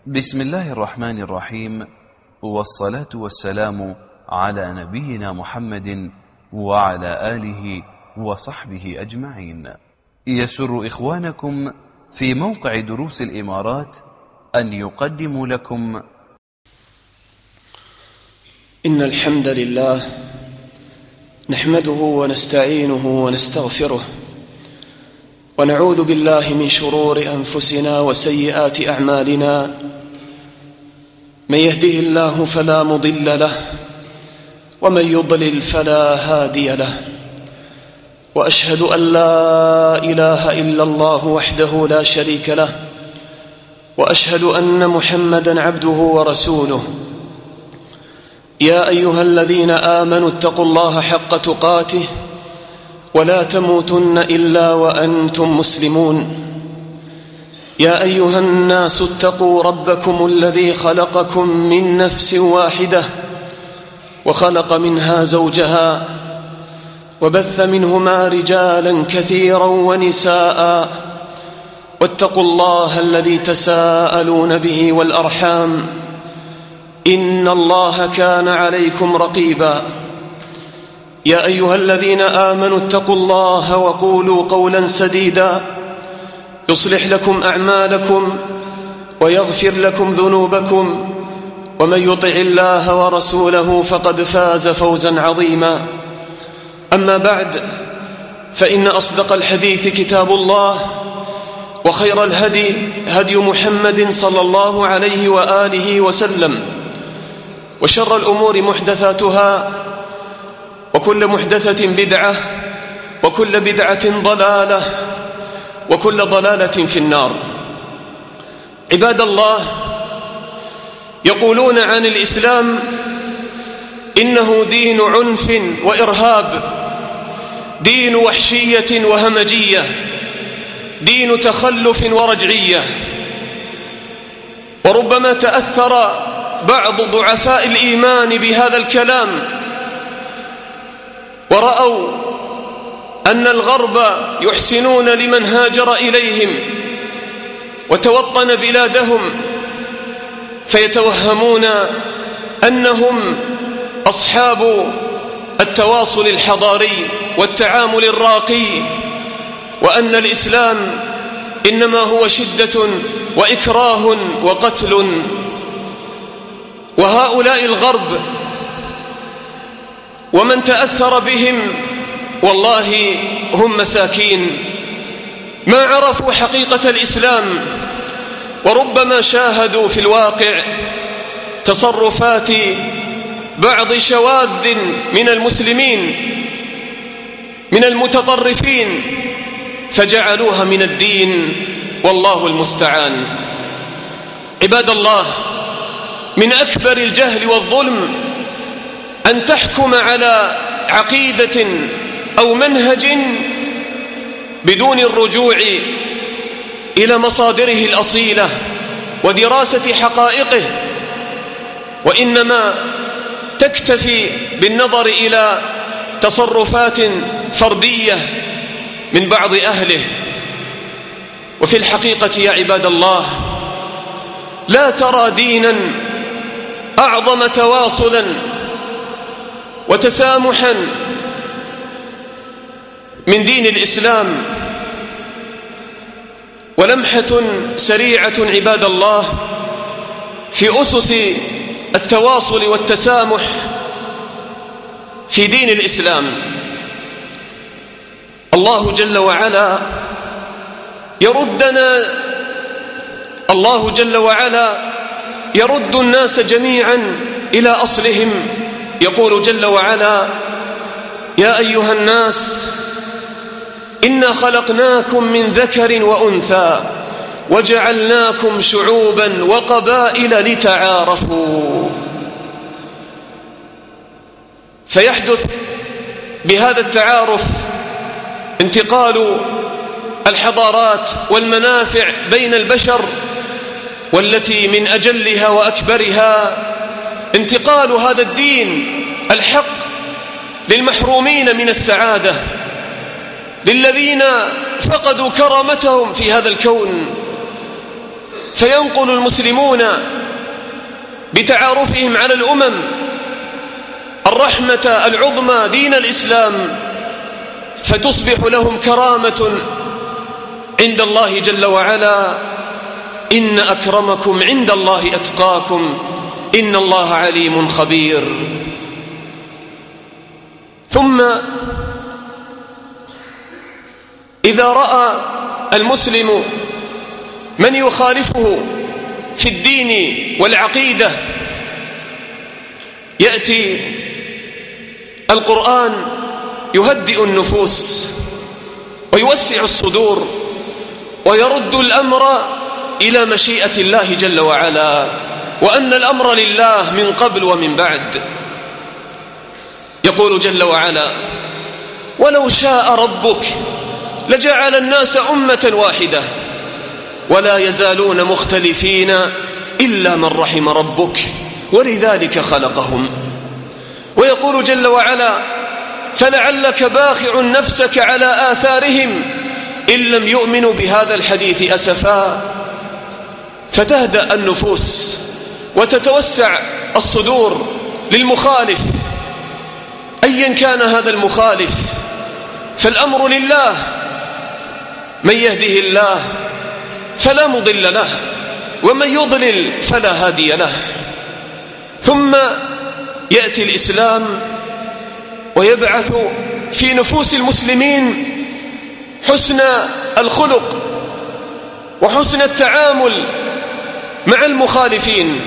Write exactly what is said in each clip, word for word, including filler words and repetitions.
بسم الله الرحمن الرحيم، والصلاة والسلام على نبينا محمد وعلى آله وصحبه أجمعين. يسر إخوانكم في موقع دروس الإمارات أن يقدموا لكم إن الحمد لله نحمده ونستعينه ونستغفره ونعوذ بالله من شرور أنفسنا وسيئات أعمالنا. من يهده الله فلا مضل له ومن يضلل فلا هادي له، وأشهد أن لا إله إلا الله وحده لا شريك له، وأشهد أن محمدًا عبده ورسوله. يا أيها الذين آمنوا اتقوا الله حق تقاته ولا تموتن إلا وأنتم مسلمون. يا أيها الناس اتقوا ربكم الذي خلقكم من نفس واحدة وخلق منها زوجها وبث منهما رجالا كثيرا ونساء، واتقوا الله الذي تساءلون به والأرحام إن الله كان عليكم رقيبا. يا أيها الذين آمنوا اتقوا الله وقولوا قولا سديدا يصلح لكم أعمالكم ويغفر لكم ذنوبكم، ومن يطع الله ورسوله فقد فاز فوزا عظيما. أما بعد، فإن أصدق الحديث كتاب الله، وخير الهدي هدي محمد صلى الله عليه وآله وسلم، وشر الأمور محدثاتها، وكل محدثة بدعة، وكل بدعة ضلالة، وكل ضلالة في النار. عباد الله، يقولون عن الإسلام إنه دين عنف وإرهاب، دين وحشية وهمجية، دين تخلف ورجعية. وربما تأثر بعض ضعفاء الإيمان بهذا الكلام، ورأوا أن الغرب يحسنون لمن هاجر إليهم وتوطن بلادهم، فيتوهمون أنهم أصحاب التواصل الحضاري والتعامل الراقي، وأن الإسلام إنما هو شدة وإكراه وقتل. وهؤلاء الغرب ومن تأثر بهم والله هم مساكين، ما عرفوا حقيقة الإسلام، وربما شاهدوا في الواقع تصرفات بعض شواذ من المسلمين من المتطرفين فجعلوها من الدين، والله المستعان. عباد الله، من أكبر الجهل والظلم أن تحكم على عقيدة أو منهج بدون الرجوع إلى مصادره الأصيلة ودراسة حقائقه، وإنما تكتفي بالنظر إلى تصرفات فردية من بعض أهله. وفي الحقيقة يا عباد الله، لا ترى دينا أعظم تواصلا وتسامحا من دين الإسلام. ولمحة سريعة عباد الله في أسس التواصل والتسامح في دين الإسلام. الله جل وعلا يردنا الله جل وعلا يرد الناس جميعا إلى أصلهم. يقول جل وعلا: يا أيها الناس إنا خلقناكم من ذكر وأنثى وجعلناكم شعوبا وقبائل لتعارفوا. فيحدث بهذا التعارف انتقال الحضارات والمنافع بين البشر، والتي من أجلها وأكبرها انتقال هذا الدين الحق للمحرومين من السعادة، للذين فقدوا كرامتهم في هذا الكون. فينقل المسلمون بتعارفهم على الأمم الرحمة العظمى دين الإسلام، فتصبح لهم كرامة عند الله جل وعلا: إن أكرمكم عند الله أتقاكم إن الله عليم خبير. ثم إذا رأى المسلم من يخالفه في الدين والعقيدة، يأتي القرآن يهدئ النفوس ويوسع الصدور ويرد الأمر إلى مشيئة الله جل وعلا، وأن الأمر لله من قبل ومن بعد. يقول جل وعلا: ولو شاء ربك لجعل الناس أمة واحدة ولا يزالون مختلفين إلا من رحم ربك ولذلك خلقهم. ويقول جل وعلا: فلعلك باخع نفسك على آثارهم إن لم يؤمنوا بهذا الحديث أسفا. فتهدأ النفوس وتتوسع الصدور للمخالف أيا كان هذا المخالف، فالأمر لله، من يهده الله فلا مضل له ومن يضلل فلا هادي له. ثم يأتي الإسلام ويبعث في نفوس المسلمين حسن الخلق وحسن التعامل مع المخالفين،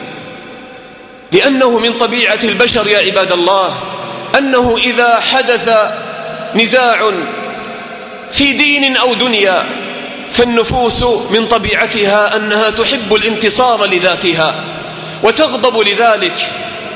لأنه من طبيعة البشر يا عباد الله أنه إذا حدث نزاع في دين أو دنيا فالنفوس من طبيعتها أنها تحب الانتصار لذاتها وتغضب لذلك،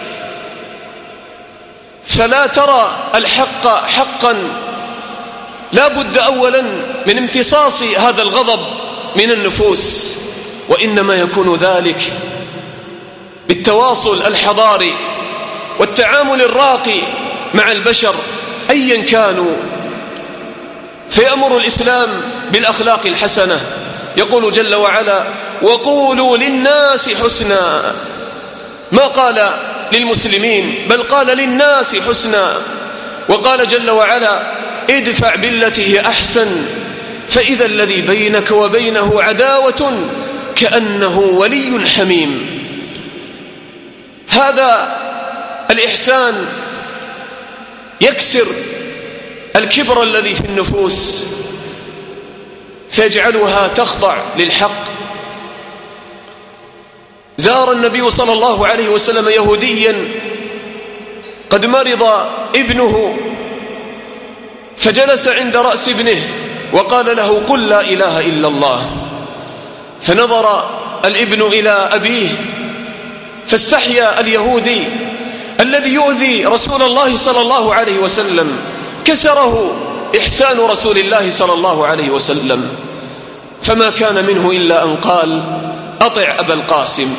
فلا ترى الحق حقا. لا بد أولا من امتصاص هذا الغضب من النفوس، وإنما يكون ذلك بالتواصل الحضاري والتعامل الراقي مع البشر أيا كانوا. فيأمر الإسلام بالأخلاق الحسنة، يقول جل وعلا: وقولوا للناس حسنا. ما قال للمسلمين بل قال للناس حسنا. وقال جل وعلا: ادفع بالتي هي أحسن فإذا الذي بينك وبينه عداوة كأنه ولي حميم. هذا الإحسان يكسر الكبر الذي في النفوس فيجعلها تخضع للحق. زار النبي صلى الله عليه وسلم يهوديا قد مرض ابنه، فجلس عند رأس ابنه وقال له: قل لا إله إلا الله. فنظر الابن إلى أبيه فاستحيا اليهودي الذي يؤذي رسول الله صلى الله عليه وسلم، كسره إحسان رسول الله صلى الله عليه وسلم، فما كان منه إلا أن قال: أطع أبا القاسم.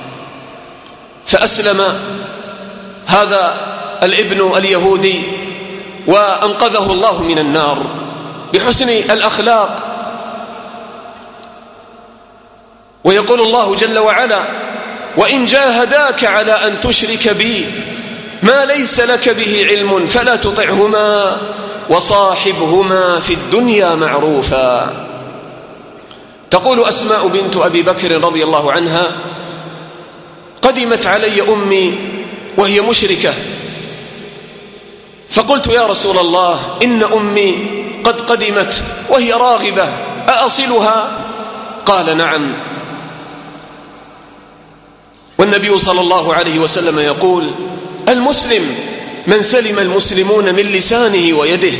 فأسلم هذا الابن اليهودي وأنقذه الله من النار بحسن الأخلاق. ويقول الله جل وعلا: وإن جاهداك على أن تشرك بي ما ليس لك به علم فلا تطعهما وصاحبهما في الدنيا معروفا. تقول أسماء بنت أبي بكر رضي الله عنها: قدمت علي أمي وهي مشركة، فقلت: يا رسول الله إن أمي قد قدمت وهي راغبة، أأصلها؟ قال: نعم. والنبي صلى الله عليه وسلم يقول: المسلم من سلم المسلمون من لسانه ويده.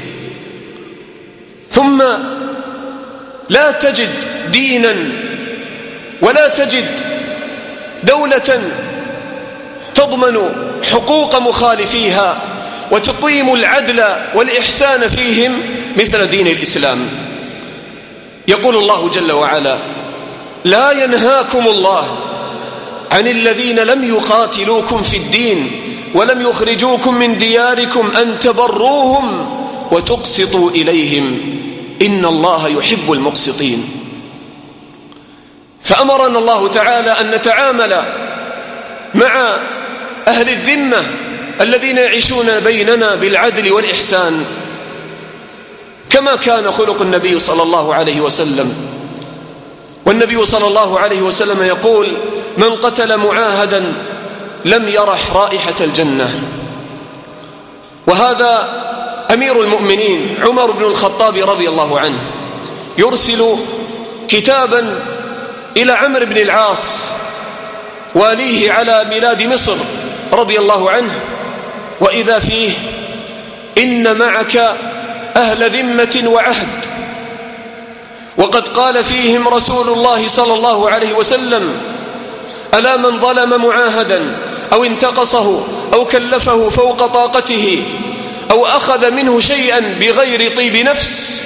ثم لا تجد دينا ولا تجد دولة تضمن حقوق مخالفيها وتقيم العدل والإحسان فيهم مثل دين الإسلام. يقول الله جل وعلا: لا ينهاكم الله عن الذين لم يقاتلوكم في الدين ولم يخرجوكم من دياركم أن تبروهم وتقسطوا إليهم إن الله يحب المقسطين. فأمرنا الله تعالى أن نتعامل مع أهل الذمة الذين يعيشون بيننا بالعدل والإحسان كما كان خلق النبي صلى الله عليه وسلم. والنبي صلى الله عليه وسلم يقول: من قتل معاهدا لم يرح رائحة الجنة. وهذا أمير المؤمنين عمر بن الخطاب رضي الله عنه يرسل كتابا إلى عمرو بن العاص واليه على بلاد مصر رضي الله عنه، وإذا فيه: إن معك أهل ذمة وعهد، وقد قال فيهم رسول الله صلى الله عليه وسلم: ألا من ظلم معاهدا أو انتقصه أو كلفه فوق طاقته أو أخذ منه شيئا بغير طيب نفس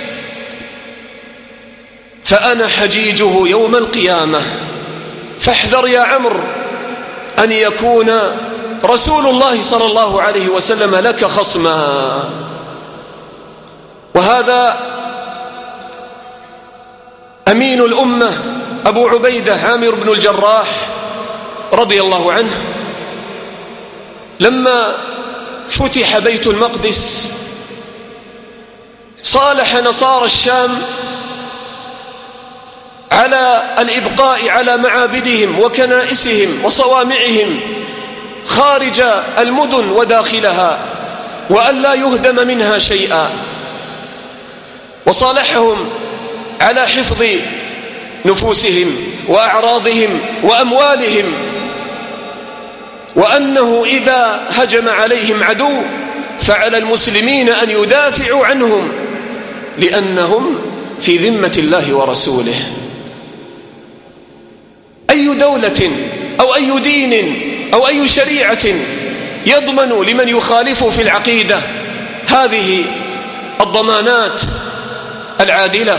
فأنا حجيجه يوم القيامة. فاحذر يا عمرو أن يكون رسول الله صلى الله عليه وسلم لك خصما. وهذا أمين الأمة أبو عبيدة عامر بن الجراح رضي الله عنه لما فتح بيت المقدس صالح نصارى الشام على الإبقاء على معابدهم وكنائسهم وصوامعهم خارج المدن وداخلها، وأن لا يهدم منها شيئا، وصالحهم على حفظ نفوسهم وأعراضهم وأموالهم، وأنه إذا هجم عليهم عدو فعلى المسلمين أن يدافعوا عنهم لأنهم في ذمة الله ورسوله. أي دولة أو أي دين أو أي شريعة يضمن لمن يخالف في العقيدة هذه الضمانات العادلة؟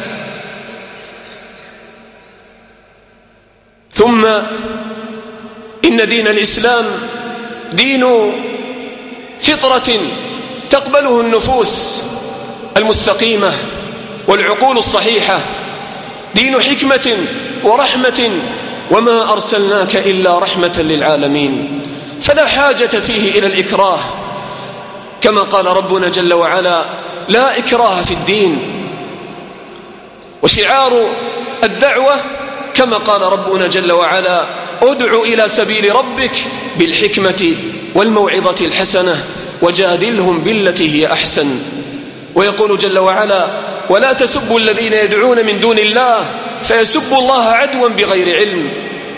ثم إن دين الإسلام دين فطرة تقبله النفوس المستقيمة والعقول الصحيحة، دين حكمة ورحمة، وما أرسلناك إلا رحمة للعالمين، فلا حاجة فيه إلى الإكراه، كما قال ربنا جل وعلا: لا إكراه في الدين. وشعار الدعوة كما قال ربنا جل وعلا: ادع إلى سبيل ربك بالحكمة والموعظة الحسنة وجادلهم بالتي هي أحسن. ويقول جل وعلا: ولا تسبوا الذين يدعون من دون الله فيسبوا الله عدوا بغير علم.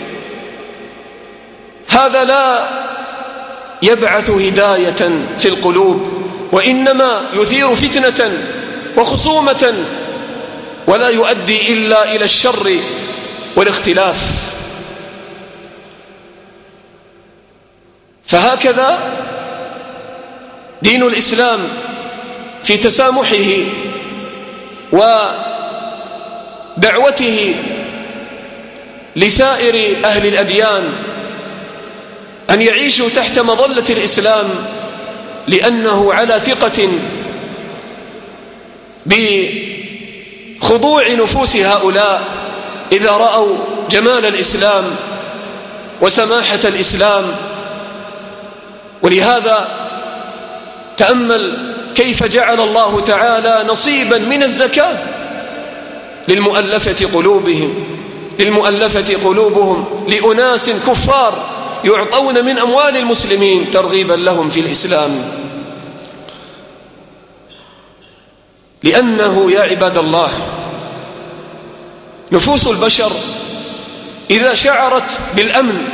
هذا لا يبعث هداية في القلوب، وإنما يثير فتنة وخصومة، ولا يؤدي إلا إلى الشر والاختلاف. فهكذا دين الإسلام في تسامحه ودعوته لسائر أهل الأديان أن يعيشوا تحت مظلة الإسلام، لأنه على ثقة بخضوع نفوس هؤلاء إذا رأوا جمال الإسلام وسماحة الإسلام. ولهذا تأمل كيف جعل الله تعالى نصيبا من الزكاة للمؤلفة قلوبهم للمؤلفة قلوبهم لأناس كفار يعطون من أموال المسلمين ترغيبا لهم في الإسلام. لأنه يا عباد الله نفوس البشر إذا شعرت بالأمن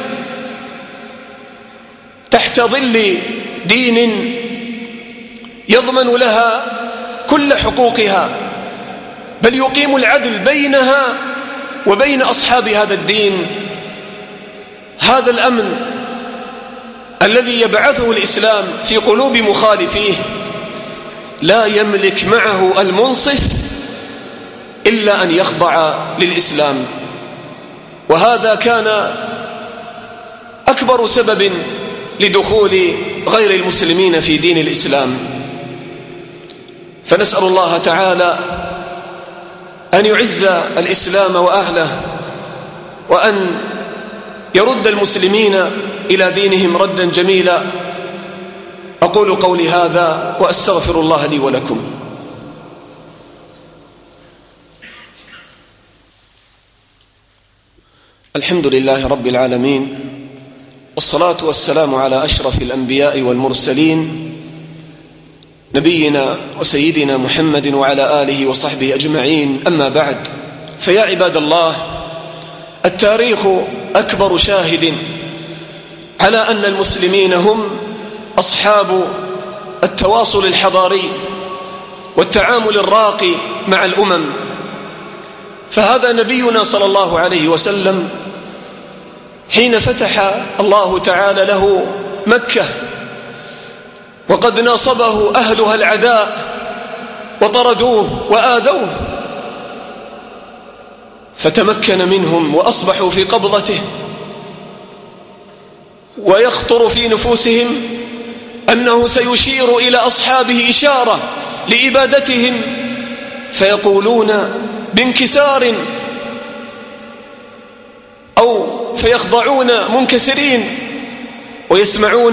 تحت ظل دين يضمن لها كل حقوقها، بل يقيم العدل بينها وبين أصحاب هذا الدين، هذا الأمن الذي يبعثه الإسلام في قلوب مخالفيه لا يملك معه المنصف إلا أن يخضع للإسلام. وهذا كان أكبر سبب لدخول غير المسلمين في دين الإسلام. فنسأل الله تعالى أن يعز الإسلام وأهله، وأن يرد المسلمين إلى دينهم ردا جميلا. أقول قولي هذا وأستغفر الله لي ولكم. الحمد لله رب العالمين، والصلاة والسلام على أشرف الأنبياء والمرسلين نبينا وسيدنا محمد وعلى آله وصحبه أجمعين. أما بعد، فيا عباد الله، التاريخ أكبر شاهد على أن المسلمين هم أصحاب التواصل الحضاري والتعامل الراقي مع الأمم. فهذا نبينا صلى الله عليه وسلم حين فتح الله تعالى له مكة وقد ناصبه أهلها العداء وطردوه وآذوه، فتمكن منهم وأصبحوا في قبضته، ويخطر في نفوسهم أنه سيشير إلى أصحابه إشارة لإبادتهم، فيقولون بانكسار أو فيخضعون منكسرين ويسمعون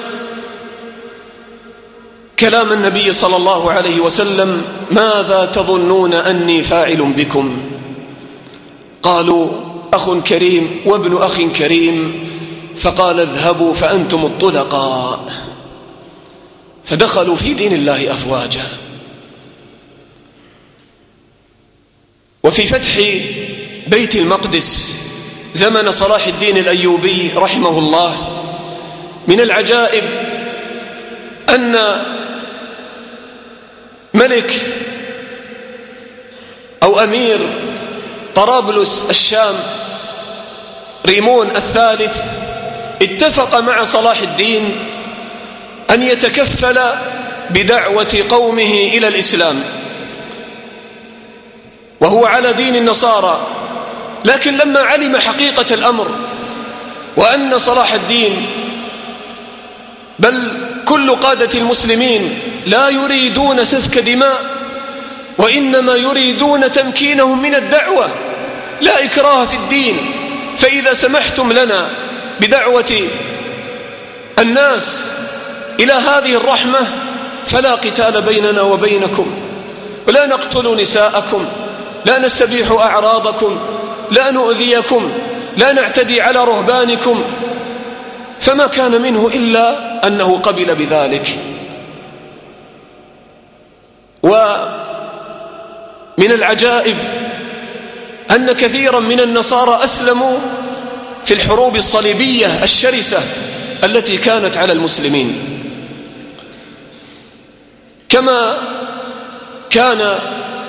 كلام النبي صلى الله عليه وسلم: ماذا تظنون أني فاعل بكم؟ قالوا: أخ كريم وابن أخ كريم. فقال: اذهبوا فأنتم الطلقاء. فدخلوا في دين الله أفواجا. وفي فتح بيت المقدس زمن صلاح الدين الأيوبي رحمه الله، من العجائب أن ملك أو أمير طرابلس الشام ريمون الثالث اتفق مع صلاح الدين أن يتكفل بدعوة قومه إلى الإسلام، وهو على دين النصارى. لكن لما علم حقيقة الأمر وأن صلاح الدين بل كل قادة المسلمين لا يريدون سفك دماء، وإنما يريدون تمكينهم من الدعوة، لا إكراه في الدين، فإذا سمحتم لنا بدعوة الناس إلى هذه الرحمة فلا قتال بيننا وبينكم، ولا نقتل نساءكم، لا نستبيح أعراضكم، لا نؤذيكم، لا نعتدي على رهبانكم. فما كان منه إلا أنه قبل بذلك. ومن العجائب أن كثيرا من النصارى أسلموا في الحروب الصليبية الشرسة التي كانت على المسلمين، كما كان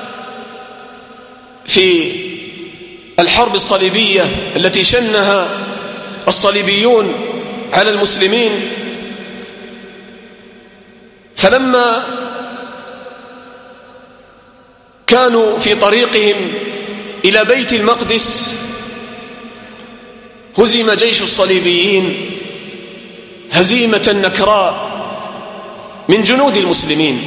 في الحرب الصليبية التي شنها الصليبيون على المسلمين. فلما كانوا في طريقهم إلى بيت المقدس هزم جيش الصليبيين هزيمة نكراء من جنود المسلمين،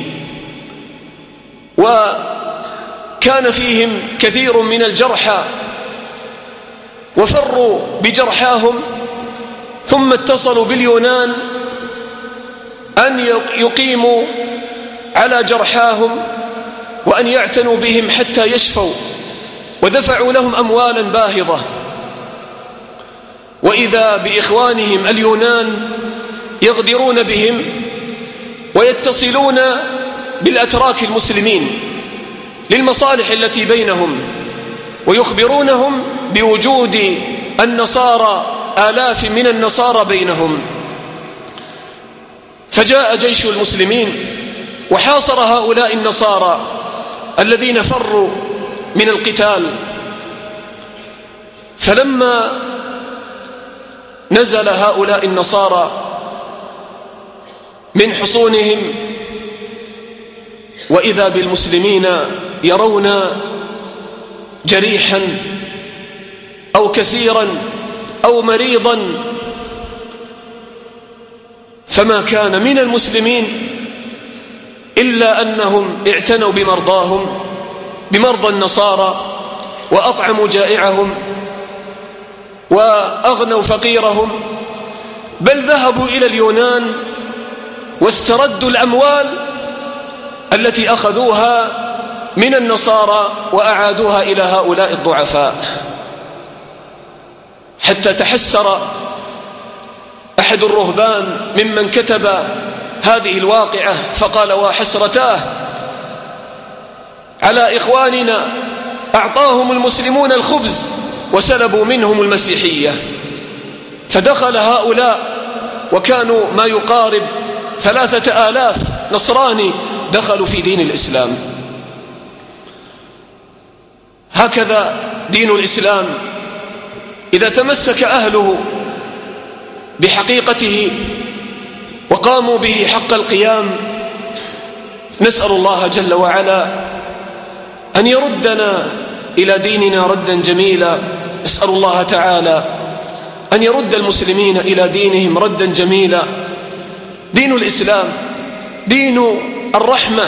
وكان فيهم كثير من الجرحى، وفروا بجرحاهم، ثم اتصلوا باليونان أن يقيموا على جرحاهم وأن يعتنوا بهم حتى يشفوا، ودفعوا لهم أموالا باهظة. وإذا بإخوانهم اليونان يغدرون بهم ويتصلون بالأتراك المسلمين للمصالح التي بينهم، ويخبرونهم بوجود النصارى، آلاف من النصارى بينهم. فجاء جيش المسلمين وحاصر هؤلاء النصارى الذين فروا من القتال. فلما نزل هؤلاء النصارى من حصونهم وإذا بالمسلمين يرون جريحا أو كسيرا أو مريضا، فما كان من المسلمين إلا أنهم اعتنوا بمرضاهم، بمرضى النصارى، وأطعموا جائعهم، وأغنوا فقيرهم، بل ذهبوا إلى اليونان واستردوا الأموال التي أخذوها من النصارى وأعادوها إلى هؤلاء الضعفاء، حتى تحسر أحد الرهبان ممن كتب هذه الواقعة فقال: وحسرتاه على إخواننا أعطاهم المسلمون الخبز وسلبوا منهم المسيحية. فدخل هؤلاء وكانوا ما يقارب ثلاثة آلاف نصراني دخلوا في دين الإسلام. هكذا دين الإسلام إذا تمسك أهله بحقيقته وقاموا به حق القيام، نسأل الله جل وعلا أن يردنا إلى ديننا ردا جميلا. نسأل الله تعالى أن يرد المسلمين إلى دينهم ردا جميلا. دين الإسلام دين الرحمة،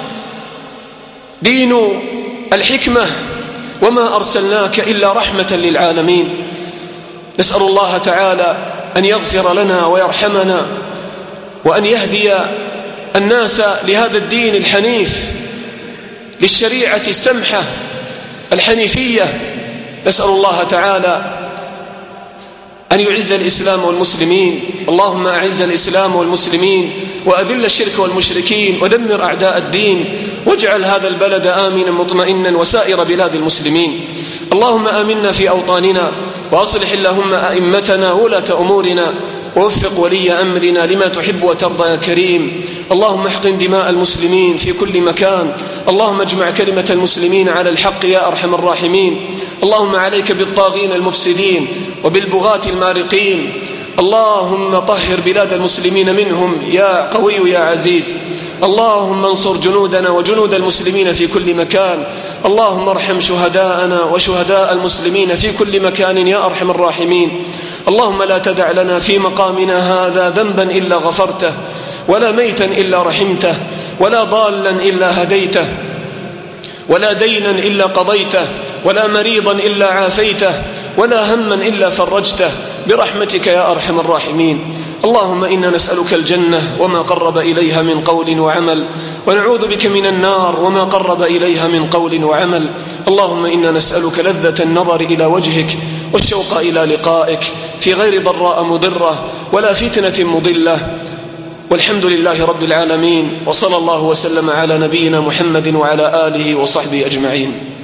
دين الحكمة، وما أرسلناك إلا رحمة للعالمين. نسأل الله تعالى أن يغفر لنا ويرحمنا، وأن يهدي الناس لهذا الدين الحنيف، للشريعة السمحة الحنيفية. نسأل الله تعالى أن يعز الإسلام والمسلمين. اللهم أعز الإسلام والمسلمين وأذل الشرك والمشركين ودمر أعداء الدين، واجعل هذا البلد آمنا مطمئنا وسائر بلاد المسلمين. اللهم آمنا في أوطاننا، وأصلح اللهم أئمتنا وولاة أمورنا، ووفق ولي أمرنا لما تحب وترضى يا كريم. اللهم احقن دماء المسلمين في كل مكان. اللهم اجمع كلمة المسلمين على الحق يا أرحم الراحمين. اللهم عليك بالطاغين المفسدين وبالبغاة المارقين. اللهم طهر بلاد المسلمين منهم يا قوي يا عزيز. اللهم انصر جنودنا وجنود المسلمين في كل مكان. اللهم ارحم شهداءنا وشهداء المسلمين في كل مكان يا أرحم الراحمين. اللهم لا تدع لنا في مقامنا هذا ذنبا إلا غفرته، ولا ميتا إلا رحمته، ولا ضالا إلا هديته، ولا دينا إلا قضيته، ولا مريضا إلا عافيته، ولا هما إلا فرجته، برحمتك يا أرحم الراحمين. اللهم إنا نسألك الجنة وما قرب إليها من قول وعمل، ونعوذ بك من النار وما قرب إليها من قول وعمل. اللهم إنا نسألك لذة النظر إلى وجهك والشوق إلى لقائك في غير ضراء مضرة ولا فتنة مضلة. والحمد لله رب العالمين، وصلى الله وسلم على نبينا محمد وعلى آله وصحبه أجمعين.